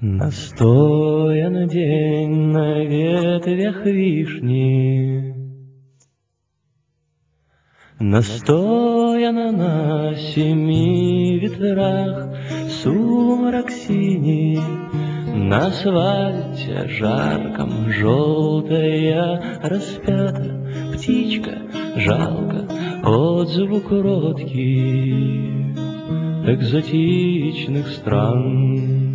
Настоя на день на ветвях вишни, настояна на 7 ветрах, сумрак синий, на асфальте жарком желтая распята птичка, жалко, отзвук короткий экзотичных стран.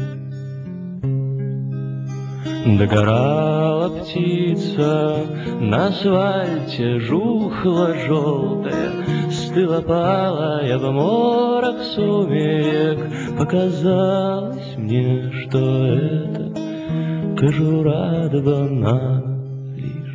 Догорала птица на асфальте, жухла желтая, стыла палая в морок сумерек. Показалось мне, что это кожура да банана лишь.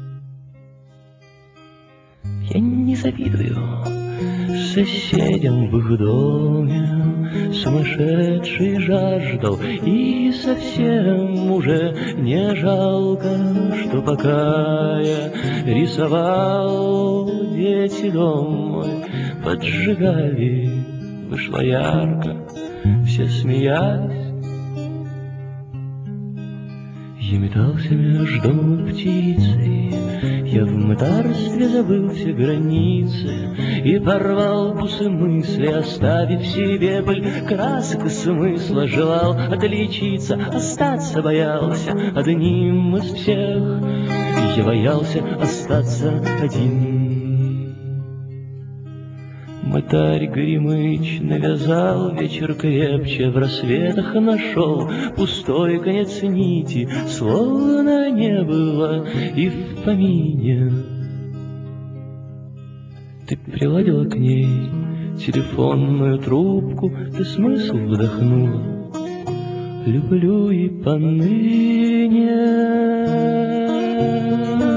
Я не завидую соседям в их доме, сумасшедший жаждал, и совсем уже не жалко, что пока я рисовал, дети дом мой поджигали. Вышло ярко, все смеялись. Я метался между домом и птицей, я в мытарстве забыл все границы и порвал бусы мысли, оставив себе пыль красок и смысла. Желал отличиться, остаться боялся одним из всех. Я боялся остаться один. Мытарь Горемыч навязал вечер крепче, в рассветах нашел пустой конец нити, словно не было и в помине. Ты приладила к ней телефонную трубку, ты смысл вдохнула. Люблю и поныне.